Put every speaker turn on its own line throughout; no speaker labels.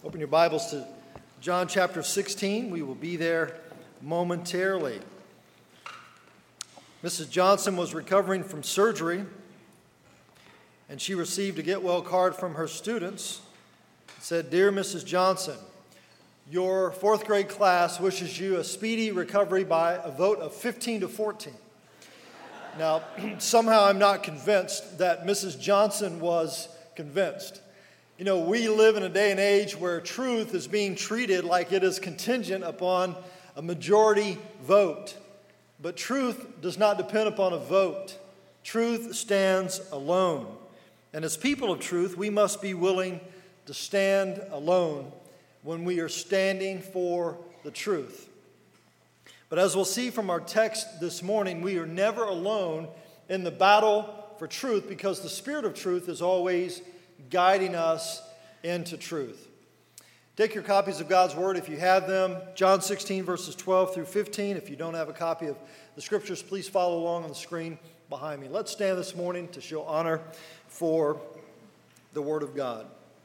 Open your Bibles to John chapter 16. We will be there momentarily. Mrs. Johnson was recovering from surgery, and she received a get well card from her students. It said, "Dear Mrs. Johnson, your fourth grade class wishes you a speedy recovery by a vote of 15 to 14. Now, somehow I'm not convinced that Mrs. Johnson was convinced. You know, we live in a day and age where truth is being treated like it is contingent upon a majority vote. But truth does not depend upon a vote. Truth stands alone. And as people of truth, we must be willing to stand alone when we are standing for the truth. But as we'll see from our text this morning, we are never alone in the battle for truth because the Spirit of truth is always guiding us into truth. Take your copies of God's Word if you have them. John 16, verses 12 through 15. If you don't have a copy of the Scriptures, please follow along on the screen behind me. Let's stand this morning to show honor for the Word of God.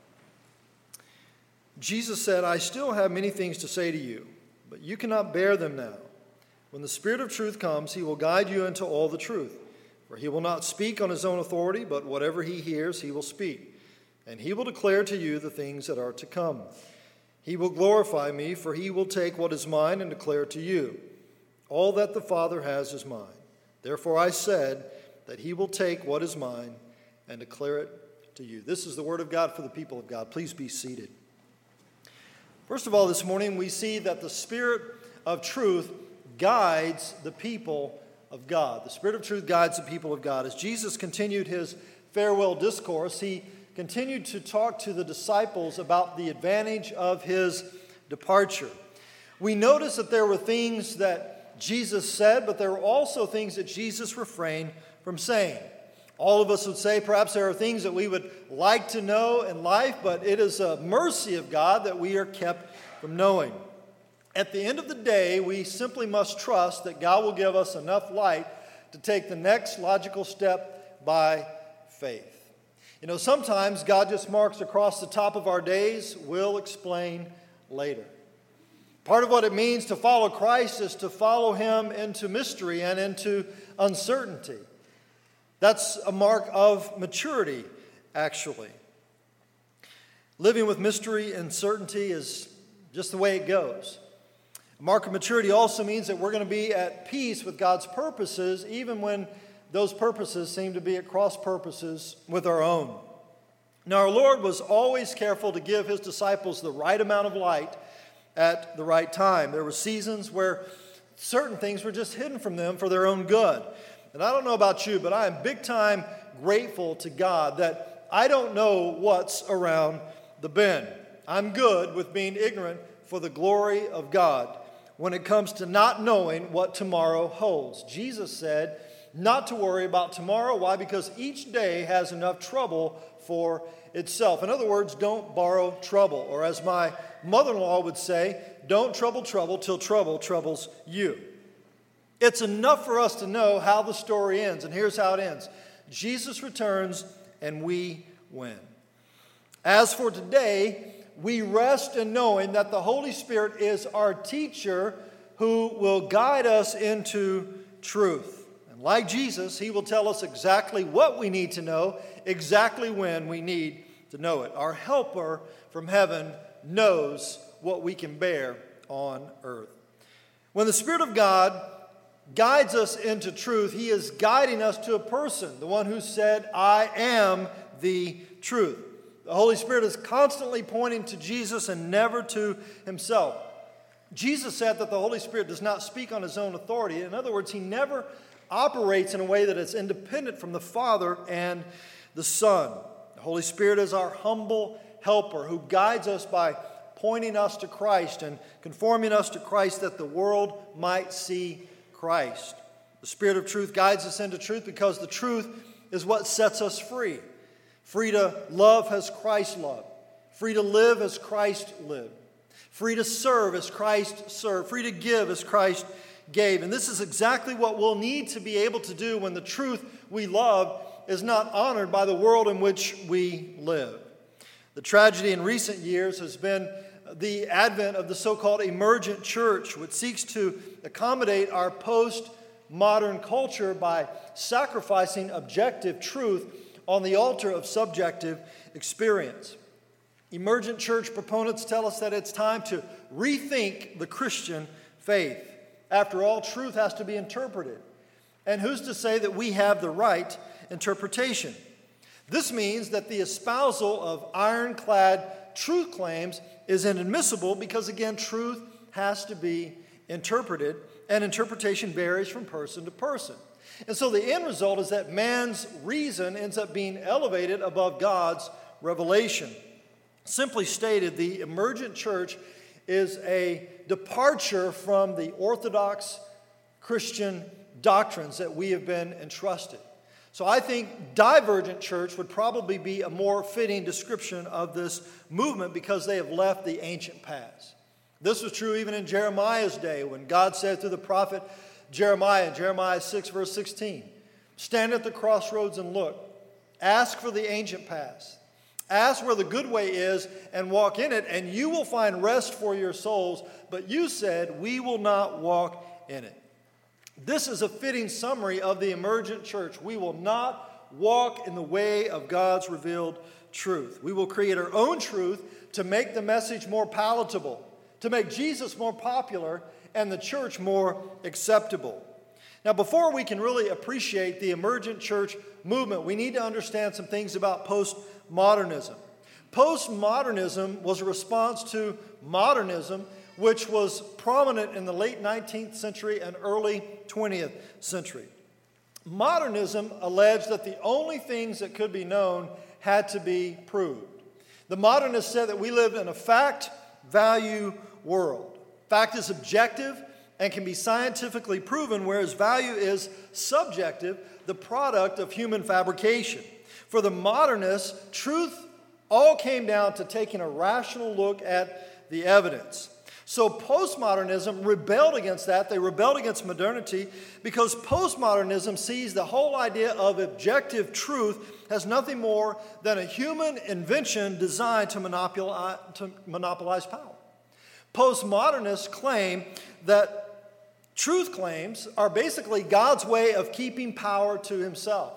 Jesus said, "I still have many things to say to you, but you cannot bear them now. When the Spirit of truth comes, he will guide you into all the truth. For he will not speak on his own authority, but whatever he hears, he will speak. And he will declare to you the things that are to come. He will glorify me, for he will take what is mine and declare it to you. All that the Father has is mine. Therefore I said that he will take what is mine and declare it to you." This is the word of God for the people of God. Please be seated. First of all, this morning we see that the Spirit of truth guides the people of God. The Spirit of truth guides the people of God. As Jesus continued his farewell discourse, he continued to talk to the disciples about the advantage of his departure. We notice that there were things that Jesus said, but there were also things that Jesus refrained from saying. All of us would say perhaps there are things that we would like to know in life, but it is a mercy of God that we are kept from knowing. At the end of the day, we simply must trust that God will give us enough light to take the next logical step by faith. You know, sometimes God just marks across the top of our days. We'll explain later. Part of what it means to follow Christ is to follow him into mystery and into uncertainty. That's a mark of maturity, actually. Living with mystery and certainty is just the way it goes. A mark of maturity also means that we're going to be at peace with God's purposes, even when those purposes seem to be at cross purposes with our own. Now, our Lord was always careful to give his disciples the right amount of light at the right time. There were seasons where certain things were just hidden from them for their own good. And I don't know about you, but I am big time grateful to God that I don't know what's around the bend. I'm good with being ignorant for the glory of God when it comes to not knowing what tomorrow holds. Jesus said not to worry about tomorrow. Why? Because each day has enough trouble for itself. In other words, don't borrow trouble. Or as my mother-in-law would say, don't trouble trouble till trouble troubles you. It's enough for us to know how the story ends. And here's how it ends. Jesus returns and we win. As for today, we rest in knowing that the Holy Spirit is our teacher who will guide us into truth. And like Jesus, he will tell us exactly what we need to know, exactly when we need to know it. Our helper from heaven knows what we can bear on earth. When the Spirit of God guides us into truth, he is guiding us to a person, the one who said, "I am the truth." The Holy Spirit is constantly pointing to Jesus and never to himself. Jesus said that the Holy Spirit does not speak on his own authority. In other words, he never operates in a way that is independent from the Father and the Son. The Holy Spirit is our humble helper who guides us by pointing us to Christ and conforming us to Christ that the world might see Christ. The Spirit of truth guides us into truth because the truth is what sets us free. Free to love as Christ loved. Free to live as Christ lived. Free to serve as Christ served. Free to give as Christ gave. And this is exactly what we'll need to be able to do when the truth we love is not honored by the world in which we live. The tragedy in recent years has been the advent of the so-called emergent church, which seeks to accommodate our post-modern culture by sacrificing objective truth on the altar of subjective experience. Emergent church proponents tell us that it's time to rethink the Christian faith. After all, truth has to be interpreted. And who's to say that we have the right interpretation? This means that the espousal of ironclad truth claims is inadmissible because, again, truth has to be interpreted, and interpretation varies from person to person. And so the end result is that man's reason ends up being elevated above God's revelation. Simply stated, the emergent church is a departure from the orthodox Christian doctrines that we have been entrusted. So I think divergent church would probably be a more fitting description of this movement because they have left the ancient past. This was true even in Jeremiah's day when God said through the prophet Jeremiah in Jeremiah 6 verse 16, "Stand at the crossroads and look. Ask for the ancient past. Ask where the good way is and walk in it, and you will find rest for your souls. But you said, we will not walk in it." This is a fitting summary of the emergent church. We will not walk in the way of God's revealed truth. We will create our own truth to make the message more palatable, to make Jesus more popular, and the church more acceptable. Now, before we can really appreciate the emergent church movement, we need to understand some things about postmodernism. Postmodernism was a response to modernism, which was prominent in the late 19th century and early 20th century. Modernism alleged that the only things that could be known had to be proved. The modernists said that we lived in a fact-value world. Fact is objective and can be scientifically proven, whereas value is subjective, the product of human fabrication. For the modernists, truth all came down to taking a rational look at the evidence. So postmodernism rebelled against that. They rebelled against modernity because postmodernism sees the whole idea of objective truth as nothing more than a human invention designed to monopolize power. Postmodernists claim that truth claims are basically God's way of keeping power to himself.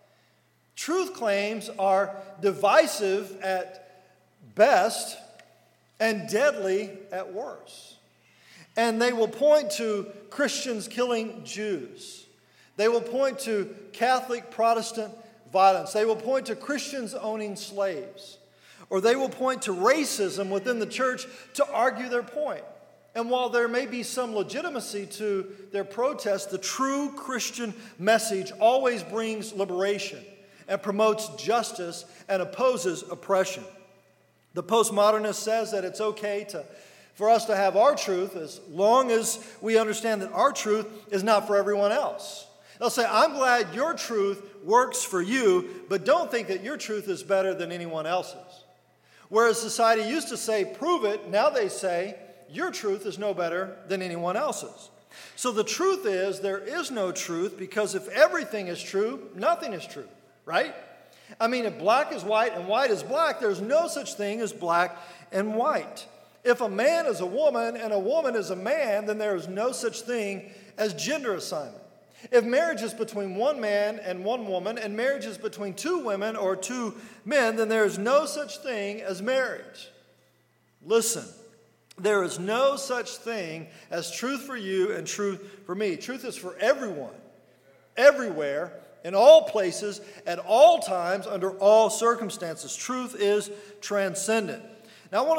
Truth claims are divisive at best and deadly at worst. And they will point to Christians killing Jews. They will point to Catholic Protestant violence. They will point to Christians owning slaves. Or they will point to racism within the church to argue their point. And while there may be some legitimacy to their protest, the true Christian message always brings liberation and promotes justice and opposes oppression. The postmodernist says that it's okay for us to have our truth as long as we understand that our truth is not for everyone else. They'll say, I'm glad your truth works for you, but don't think that your truth is better than anyone else's. Whereas society used to say, prove it, now they say, your truth is no better than anyone else's. So the truth is, there is no truth, because if everything is true, nothing is true, right? I mean, if black is white and white is black, there's no such thing as black and white. If a man is a woman and a woman is a man, then there is no such thing as gender assignment. If marriage is between one man and one woman, and marriage is between two women or two men, then there is no such thing as marriage. Listen, there is no such thing as truth for you and truth for me. Truth is for everyone, everywhere, in all places, at all times, under all circumstances. Truth is transcendent. Now, I want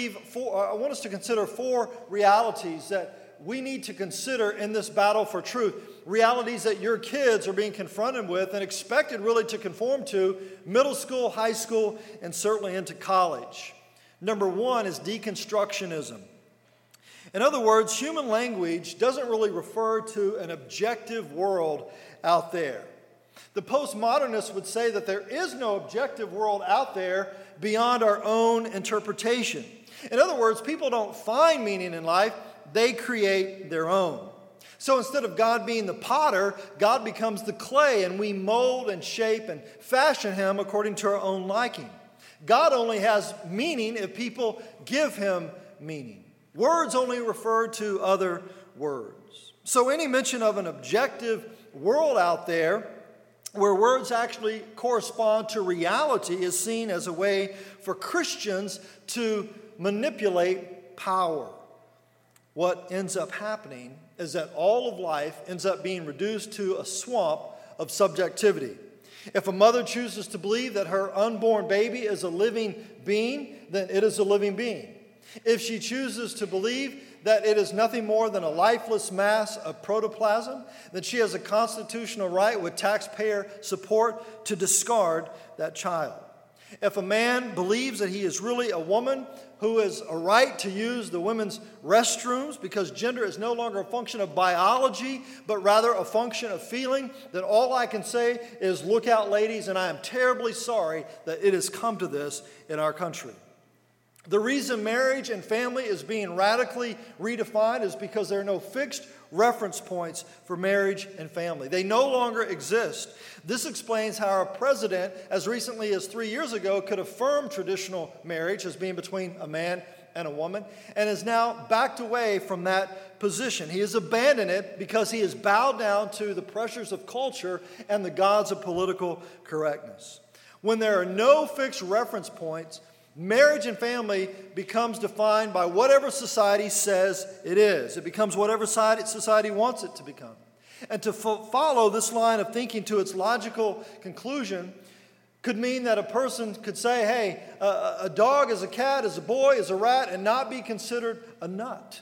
us to consider four realities that we need to consider in this battle for truth. Realities that your kids are being confronted with and expected really to conform to middle school, high school, and certainly into college. Number one is deconstructionism. In other words, human language doesn't really refer to an objective world out there. The postmodernists would say that there is no objective world out there beyond our own interpretation. In other words, people don't find meaning in life, they create their own. So instead of God being the potter, God becomes the clay, and we mold and shape and fashion him according to our own liking. God only has meaning if people give him meaning. Words only refer to other words. So any mention of an objective world out there where words actually correspond to reality is seen as a way for Christians to manipulate power. What ends up happening is that all of life ends up being reduced to a swamp of subjectivity. If a mother chooses to believe that her unborn baby is a living being, then it is a living being. If she chooses to believe that it is nothing more than a lifeless mass of protoplasm, then she has a constitutional right with taxpayer support to discard that child. If a man believes that he is really a woman who has a right to use the women's restrooms because gender is no longer a function of biology, but rather a function of feeling, then all I can say is look out, ladies, and I am terribly sorry that it has come to this in our country. The reason marriage and family is being radically redefined is because there are no fixed reference points for marriage and family. They no longer exist. This explains how our president, as recently as 3 years ago, could affirm traditional marriage as being between a man and a woman, and has now backed away from that position. He has abandoned it because he has bowed down to the pressures of culture and the gods of political correctness. When there are no fixed reference points, marriage and family becomes defined by whatever society says it is. It becomes whatever society wants it to become. And to follow this line of thinking to its logical conclusion could mean that a person could say, hey, a dog is a cat, is a boy, is a rat, and not be considered a nut.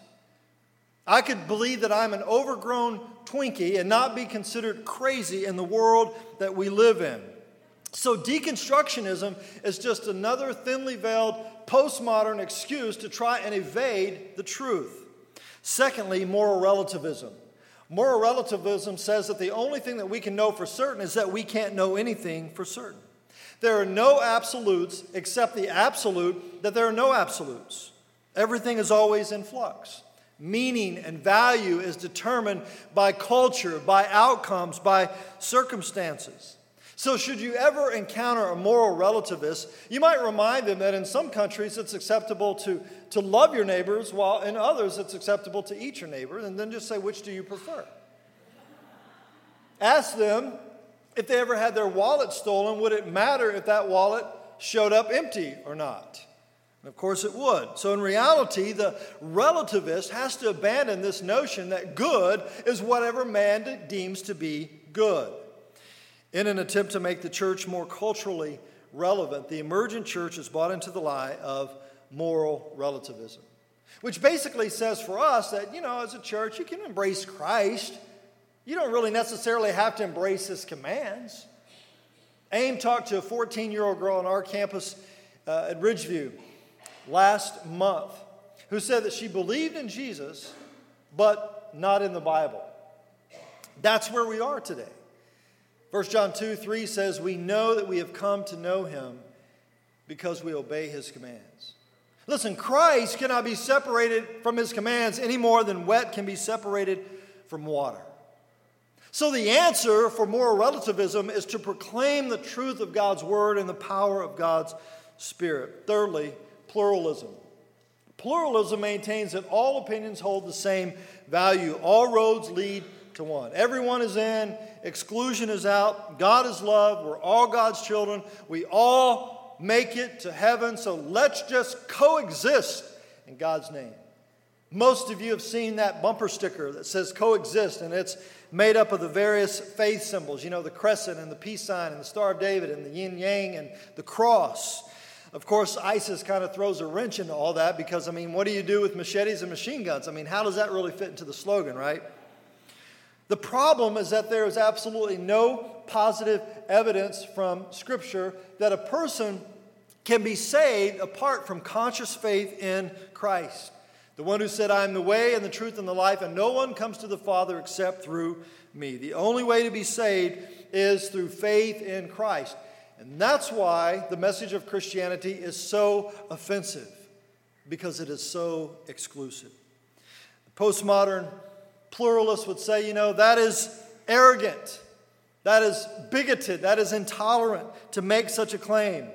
I could believe that I'm an overgrown Twinkie and not be considered crazy in the world that we live in. So deconstructionism is just another thinly veiled postmodern excuse to try and evade the truth. Secondly, moral relativism. Moral relativism says that the only thing that we can know for certain is that we can't know anything for certain. There are no absolutes except the absolute that there are no absolutes. Everything is always in flux. Meaning and value is determined by culture, by outcomes, by circumstances. So should you ever encounter a moral relativist, you might remind them that in some countries it's acceptable to love your neighbors, while in others it's acceptable to eat your neighbor, and then just say, which do you prefer? Ask them if they ever had their wallet stolen, would it matter if that wallet showed up empty or not? And of course it would. So in reality, the relativist has to abandon this notion that good is whatever man deems to be good. In an attempt to make the church more culturally relevant, the emergent church has bought into the lie of moral relativism, which basically says for us that, as a church, you can embrace Christ. You don't really necessarily have to embrace his commands. AIM talked to a 14-year-old girl on our campus at Ridgeview last month who said that she believed in Jesus, but not in the Bible. That's where we are today. 1 John 2:3 says, we know that we have come to know him because we obey his commands. Listen, Christ cannot be separated from his commands any more than wet can be separated from water. So the answer for moral relativism is to proclaim the truth of God's word and the power of God's Spirit. Thirdly, pluralism. Pluralism maintains that all opinions hold the same value. All roads lead to one. Everyone is in, exclusion is out, God is love, we're all God's children, we all make it to heaven, so let's just coexist in God's name. Most of you have seen that bumper sticker that says coexist, and it's made up of the various faith symbols, the crescent and the peace sign and the Star of David and the yin yang and the cross. Of course, ISIS kind of throws a wrench into all that because, what do you do with machetes and machine guns? How does that really fit into the slogan, right? The problem is that there is absolutely no positive evidence from Scripture that a person can be saved apart from conscious faith in Christ. The one who said, I am the way and the truth and the life, and no one comes to the Father except through me. The only way to be saved is through faith in Christ. And that's why the message of Christianity is so offensive, because it is so exclusive. The postmodern pluralists would say, that is arrogant, that is bigoted, that is intolerant to make such a claim.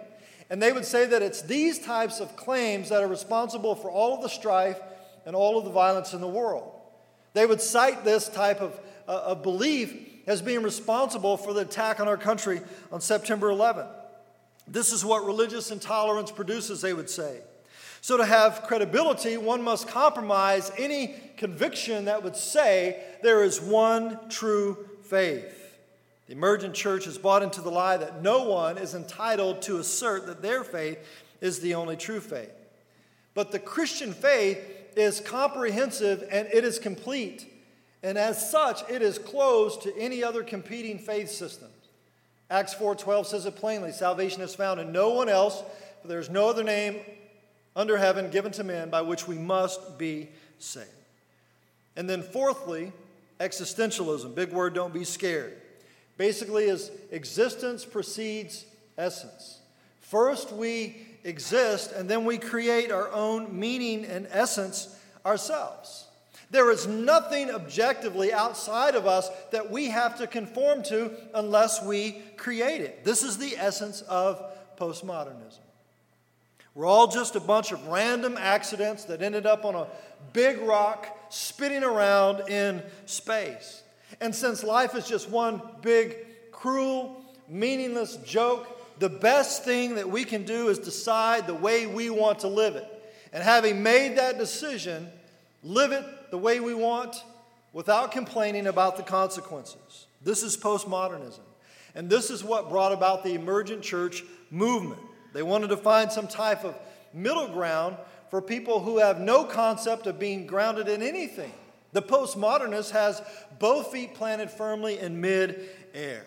And they would say that it's these types of claims that are responsible for all of the strife and all of the violence in the world. They would cite this type of belief as being responsible for the attack on our country on September 11th. This is what religious intolerance produces, they would say. So to have credibility, one must compromise any conviction that would say there is one true faith. The emergent church has bought into the lie that no one is entitled to assert that their faith is the only true faith. But the Christian faith is comprehensive and it is complete. And as such, it is closed to any other competing faith systems. Acts 4:12 says it plainly, salvation is found in no one else, for there is no other name under heaven given to men by which we must be saved. And then fourthly, existentialism. Big word, don't be scared. Basically is existence precedes essence. First we exist and then we create our own meaning and essence ourselves. There is nothing objectively outside of us that we have to conform to unless we create it. This is the essence of postmodernism. We're all just a bunch of random accidents that ended up on a big rock spinning around in space. And since life is just one big, cruel, meaningless joke, the best thing that we can do is decide the way we want to live it. And having made that decision, live it the way we want without complaining about the consequences. This is postmodernism. And this is what brought about the emergent church movement. They wanted to find some type of middle ground for people who have no concept of being grounded in anything. The postmodernist has both feet planted firmly in mid-air.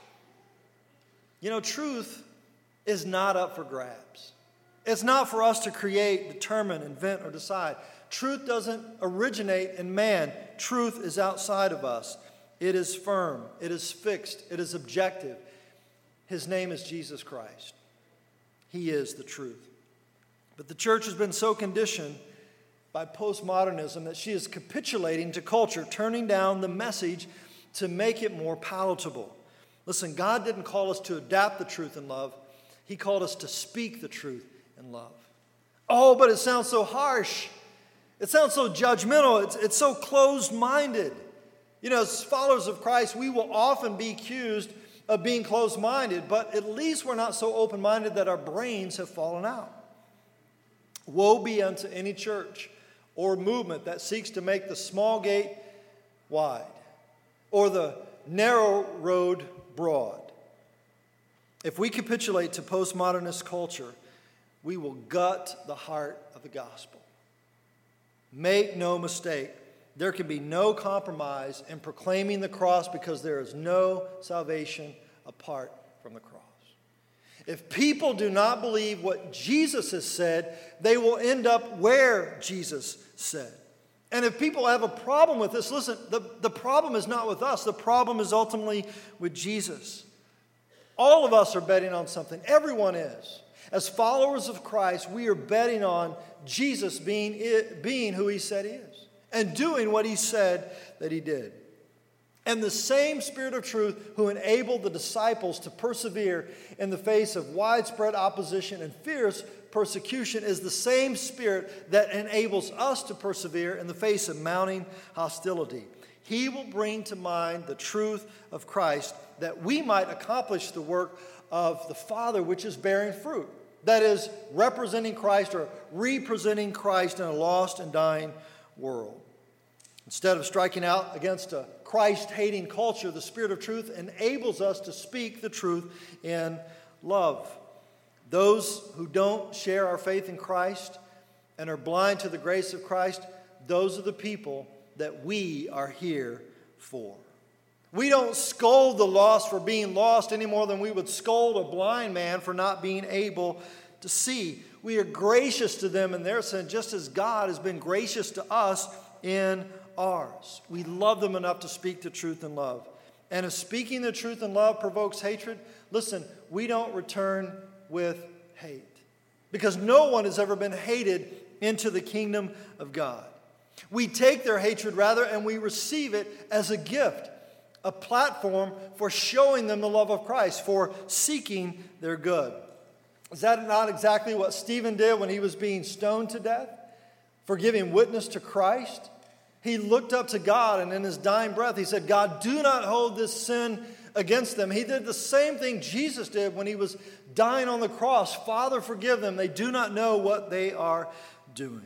You know, truth is not up for grabs. It's not for us to create, determine, invent, or decide. Truth doesn't originate in man. Truth is outside of us. It is firm. It is fixed. It is objective. His name is Jesus Christ. He is the truth. But the church has been so conditioned by postmodernism that she is capitulating to culture, turning down the message to make it more palatable. Listen, God didn't call us to adapt the truth in love. He called us to speak the truth in love. Oh, but it sounds so harsh. It sounds so judgmental. It's so closed-minded. You know, as followers of Christ, we will often be accused of being closed-minded, but at least we're not so open-minded that our brains have fallen out. Woe be unto any church or movement that seeks to make the small gate wide or the narrow road broad. If we capitulate to postmodernist culture, we will gut the heart of the gospel. Make no mistake, there can be no compromise in proclaiming the cross because there is no salvation apart from the cross. If people do not believe what Jesus has said, they will end up where Jesus said. And if people have a problem with this, listen, the problem is not with us. The problem is ultimately with Jesus. All of us are betting on something. Everyone is. As followers of Christ, we are betting on Jesus being who he said he is and doing what he said that he did. And the same Spirit of truth who enabled the disciples to persevere in the face of widespread opposition and fierce persecution is the same Spirit that enables us to persevere in the face of mounting hostility. He will bring to mind the truth of Christ that we might accomplish the work of the Father which is bearing fruit. That is, representing Christ or representing Christ in a lost and dying world. Instead of striking out against a Christ-hating culture, the Spirit of truth enables us to speak the truth in love. Those who don't share our faith in Christ and are blind to the grace of Christ, those are the people that we are here for. We don't scold the lost for being lost any more than we would scold a blind man for not being able to see. We are gracious to them in their sin, just as God has been gracious to us in ours. We love them enough to speak the truth in love. And if speaking the truth in love provokes hatred, listen, we don't return with hate. Because no one has ever been hated into the kingdom of God. We take their hatred rather and we receive it as a gift, a platform for showing them the love of Christ, for seeking their good. Is that not exactly what Stephen did when he was being stoned to death for giving witness to Christ? He looked up to God, and in his dying breath, he said, God, do not hold this sin against them. He did the same thing Jesus did when he was dying on the cross. Father, forgive them. They do not know what they are doing.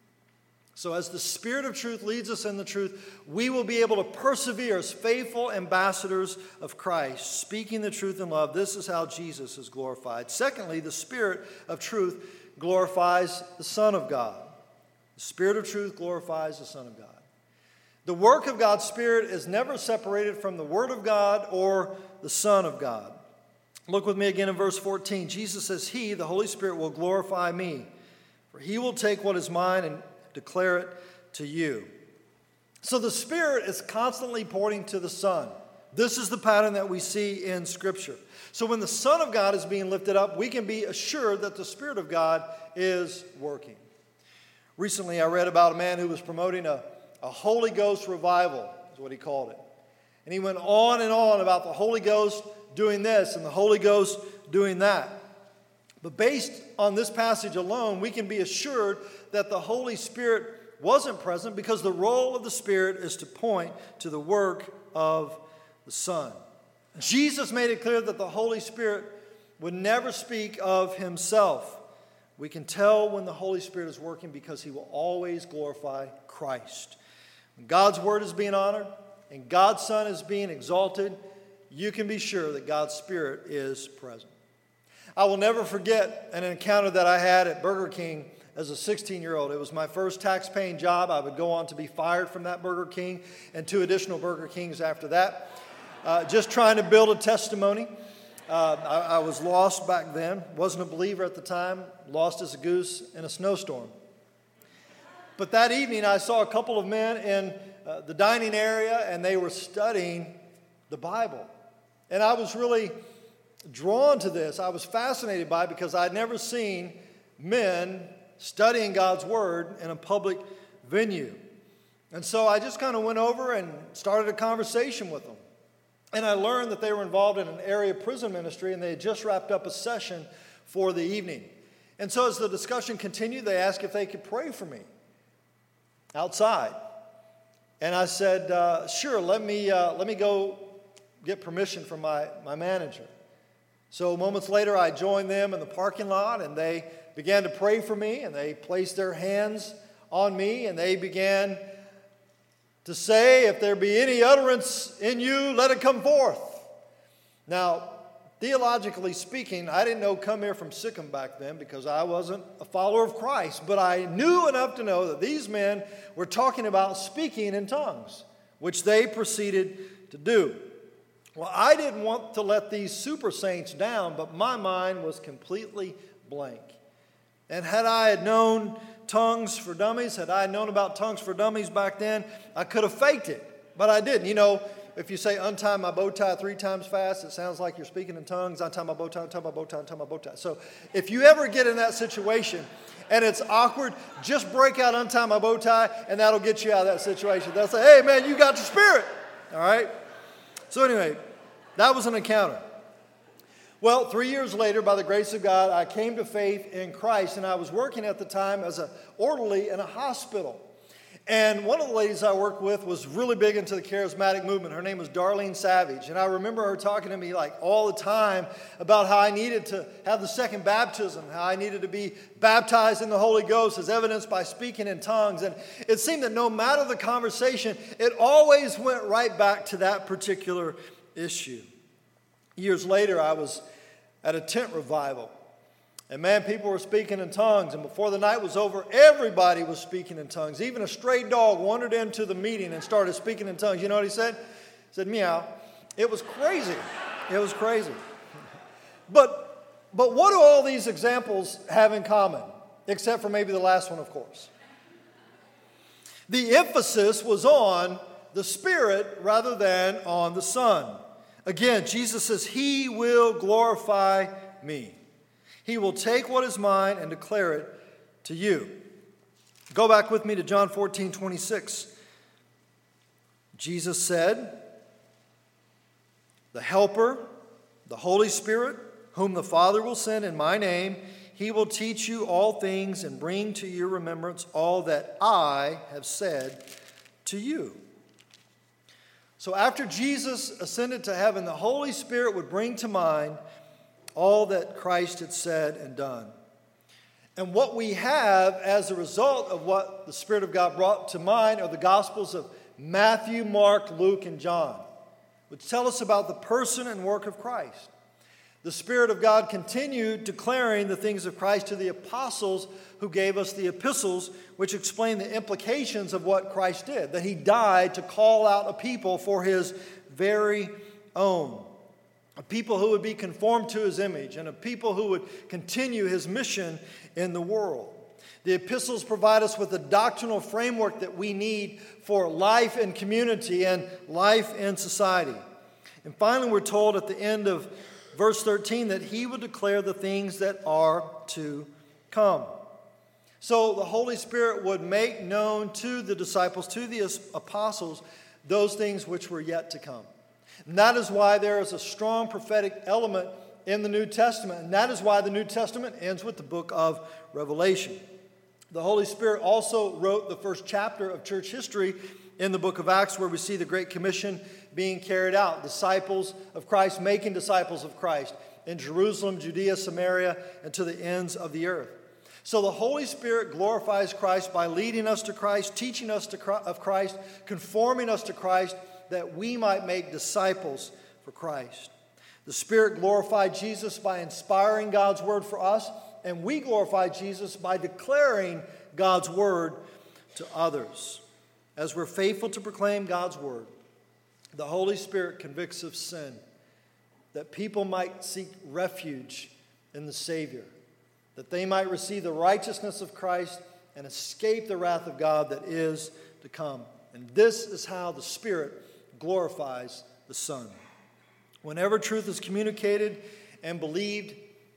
So as the Spirit of truth leads us in the truth, we will be able to persevere as faithful ambassadors of Christ, speaking the truth in love. This is how Jesus is glorified. Secondly, the Spirit of truth glorifies the Son of God. The Spirit of truth glorifies the Son of God. The work of God's Spirit is never separated from the Word of God or the Son of God. Look with me again in verse 14. Jesus says, He, the Holy Spirit, will glorify me, for He will take what is mine and declare it to you. So the Spirit is constantly pointing to the Son. This is the pattern that we see in Scripture. So when the Son of God is being lifted up, we can be assured that the Spirit of God is working. Recently, I read about a man who was promoting a Holy Ghost revival, is what he called it. And he went on and on about the Holy Ghost doing this and the Holy Ghost doing that. But based on this passage alone, we can be assured that the Holy Spirit wasn't present because the role of the Spirit is to point to the work of the Son. Jesus made it clear that the Holy Spirit would never speak of himself. We can tell when the Holy Spirit is working because he will always glorify Christ. When God's Word is being honored and God's Son is being exalted, you can be sure that God's Spirit is present. I will never forget an encounter that I had at Burger King as a 16-year-old. It was my first tax-paying job. I would go on to be fired from that Burger King and 2 additional Burger Kings after that. Just trying to build a testimony. I was lost back then. Wasn't a believer at the time. Lost as a goose in a snowstorm. But that evening I saw a couple of men in the dining area, and they were studying the Bible. And I was really drawn to this. I was fascinated by it because I'd never seen men studying God's Word in a public venue. And so I just kind of went over and started a conversation with them. And I learned that they were involved in an area prison ministry, and they had just wrapped up a session for the evening. And so as the discussion continued, they asked if they could pray for me outside. And I said, sure, let me go get permission from my manager. So moments later, I joined them in the parking lot, and they began to pray for me, and they placed their hands on me, and they began to say, if there be any utterance in you, let it come forth. Now, theologically speaking, I didn't know come here from Sikkim back then because I wasn't a follower of Christ, but I knew enough to know that these men were talking about speaking in tongues, which they proceeded to do. Well, I didn't want to let these super saints down, but my mind was completely blank. And had I known tongues for dummies, had I known about tongues for dummies back then, I could have faked it, but I didn't. You know, if you say untie my bow tie 3 times fast, it sounds like you're speaking in tongues. Untie my bow tie, untie my bow tie, untie my bow tie. So if you ever get in that situation and it's awkward, just break out untie my bow tie, and that'll get you out of that situation. They'll say, hey man, you got the Spirit. All right? So anyway, that was an encounter. Well, 3 years later, by the grace of God, I came to faith in Christ, and I was working at the time as an orderly in a hospital. And one of the ladies I worked with was really big into the charismatic movement. Her name was Darlene Savage. And I remember her talking to me like all the time about how I needed to have the second baptism, how I needed to be baptized in the Holy Ghost as evidenced by speaking in tongues. And it seemed that no matter the conversation, it always went right back to that particular issue. Years later, I was at a tent revival. And man, people were speaking in tongues. And before the night was over, everybody was speaking in tongues. Even a stray dog wandered into the meeting and started speaking in tongues. You know what he said? He said, meow. It was crazy. It was crazy. But what do all these examples have in common? Except for maybe the last one, of course. The emphasis was on the Spirit rather than on the Son. Again, Jesus says, He will glorify me. He will take what is mine and declare it to you. Go back with me to John 14:26. Jesus said, the Helper, the Holy Spirit, whom the Father will send in my name. He will teach you all things and bring to your remembrance all that I have said to you. So after Jesus ascended to heaven, the Holy Spirit would bring to mind all that Christ had said and done. And what we have as a result of what the Spirit of God brought to mind are the Gospels of Matthew, Mark, Luke, and John, which tell us about the person and work of Christ. The Spirit of God continued declaring the things of Christ to the apostles who gave us the epistles, which explain the implications of what Christ did, that he died to call out a people for his very own, a people who would be conformed to his image, and a people who would continue his mission in the world. The epistles provide us with a doctrinal framework that we need for life in community and life in society. And finally, we're told at the end of verse 13 that he will declare the things that are to come. So the Holy Spirit would make known to the disciples, to the apostles, those things which were yet to come. And that is why there is a strong prophetic element in the New Testament. And that is why the New Testament ends with the book of Revelation. The Holy Spirit also wrote the first chapter of church history in the book of Acts, where we see the Great Commission being carried out. Disciples of Christ making disciples of Christ in Jerusalem, Judea, Samaria, and to the ends of the earth. So the Holy Spirit glorifies Christ by leading us to Christ, teaching us of Christ, conforming us to Christ, that we might make disciples for Christ. The Spirit glorified Jesus by inspiring God's word for us, and we glorify Jesus by declaring God's word to others. As we're faithful to proclaim God's word, the Holy Spirit convicts of sin, that people might seek refuge in the Savior, that they might receive the righteousness of Christ and escape the wrath of God that is to come. And this is how the Spirit glorifies the Son. Whenever truth is communicated and believed,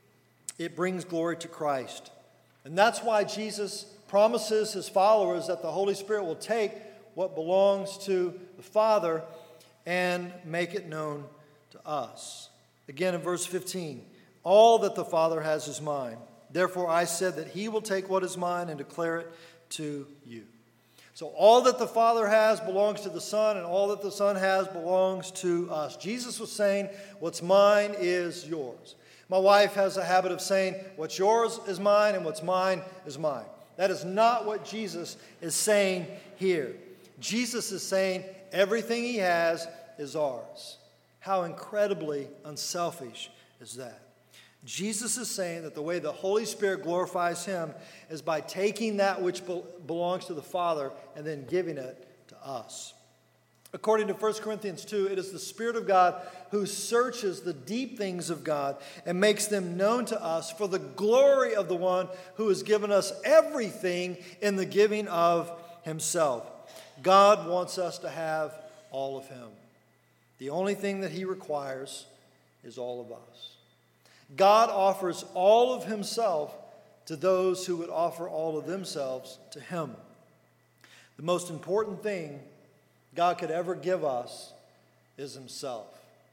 it brings glory to Christ. And that's why Jesus promises his followers that the Holy Spirit will take what belongs to the Father and make it known to us. Again in verse 15, all that the Father has is mine. Therefore I said that he will take what is mine and declare it to you. So all that the Father has belongs to the Son, and all that the Son has belongs to us. Jesus was saying, what's mine is yours. My wife has a habit of saying, what's yours is mine, and what's mine is mine. That is not what Jesus is saying here. Jesus is saying, everything he has is ours. How incredibly unselfish is that? Jesus is saying that the way the Holy Spirit glorifies him is by taking that which belongs to the Father and then giving it to us. According to 1 Corinthians 2, it is the Spirit of God who searches the deep things of God and makes them known to us for the glory of the one who has given us everything in the giving of himself. God wants us to have all of him. The only thing that he requires is all of us. God offers all of himself to those who would offer all of themselves to him. The most important thing God could ever give us is himself.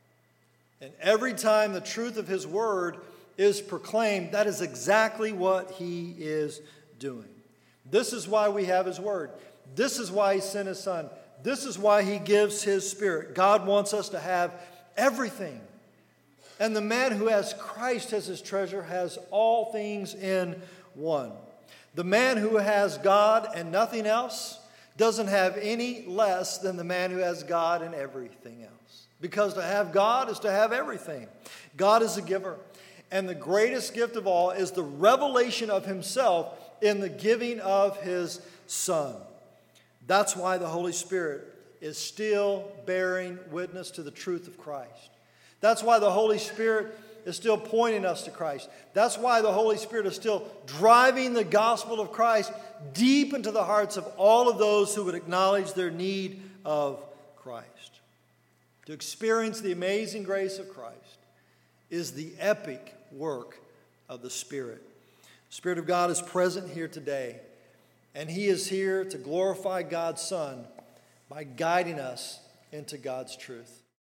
And every time the truth of his word is proclaimed, that is exactly what he is doing. This is why we have his word. This is why he sent his Son. This is why he gives his Spirit. God wants us to have everything. And the man who has Christ as his treasure has all things in one. The man who has God and nothing else doesn't have any less than the man who has God and everything else. Because to have God is to have everything. God is a giver. And the greatest gift of all is the revelation of himself in the giving of his Son. That's why the Holy Spirit is still bearing witness to the truth of Christ. That's why the Holy Spirit is still pointing us to Christ. That's why the Holy Spirit is still driving the gospel of Christ deep into the hearts of all of those who would acknowledge their need of Christ. To experience the amazing grace of Christ is the epic work of the Spirit. The Spirit of God is present here today, and he is here to glorify God's Son by guiding us into God's truth.